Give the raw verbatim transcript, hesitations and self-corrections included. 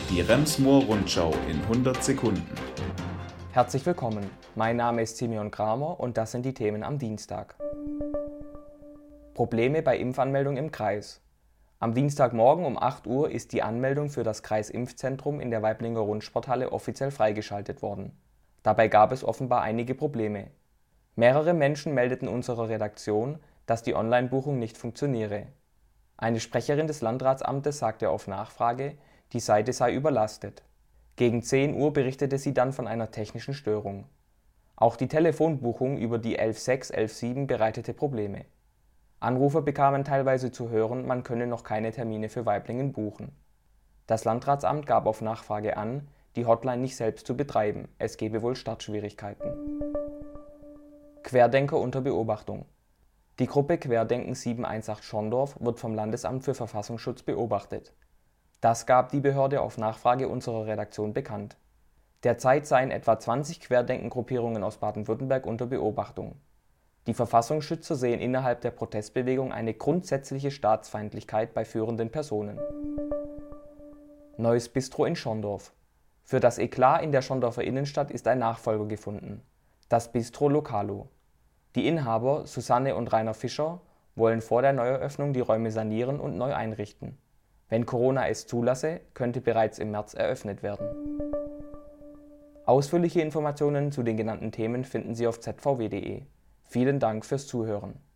Die Rems-Murr-Rundschau in hundert Sekunden. Herzlich willkommen, mein Name ist Simeon Kramer und das sind die Themen am Dienstag. Probleme bei Impfanmeldung im Kreis. Am Dienstagmorgen um acht Uhr ist die Anmeldung für das Kreisimpfzentrum in der Waiblinger Rundsporthalle offiziell freigeschaltet worden. Dabei gab es offenbar einige Probleme. Mehrere Menschen meldeten unserer Redaktion, dass die Online-Buchung nicht funktioniere. Eine Sprecherin des Landratsamtes sagte auf Nachfrage, die Seite sei überlastet. Gegen zehn Uhr berichtete sie dann von einer technischen Störung. Auch die Telefonbuchung über die elf sechs, elf sieben bereitete Probleme. Anrufer bekamen teilweise zu hören, man könne noch keine Termine für Waiblingen buchen. Das Landratsamt gab auf Nachfrage an, die Hotline nicht selbst zu betreiben, es gebe wohl Startschwierigkeiten. Querdenker unter Beobachtung. Die Gruppe Querdenken sieben eins acht Schorndorf wird vom Landesamt für Verfassungsschutz beobachtet. Das gab die Behörde auf Nachfrage unserer Redaktion bekannt. Derzeit seien etwa zwanzig Querdenken-Gruppierungen aus Baden-Württemberg unter Beobachtung. Die Verfassungsschützer sehen innerhalb der Protestbewegung eine grundsätzliche Staatsfeindlichkeit bei führenden Personen. Neues Bistro in Schorndorf. Für das Eklat in der Schorndorfer Innenstadt ist ein Nachfolger gefunden: das Bistro Lokalo. Die Inhaber Susanne und Rainer Fischer wollen vor der Neueröffnung die Räume sanieren und neu einrichten. Wenn Corona es zulasse, könnte bereits im März eröffnet werden. Ausführliche Informationen zu den genannten Themen finden Sie auf z v w punkt de. Vielen Dank fürs Zuhören.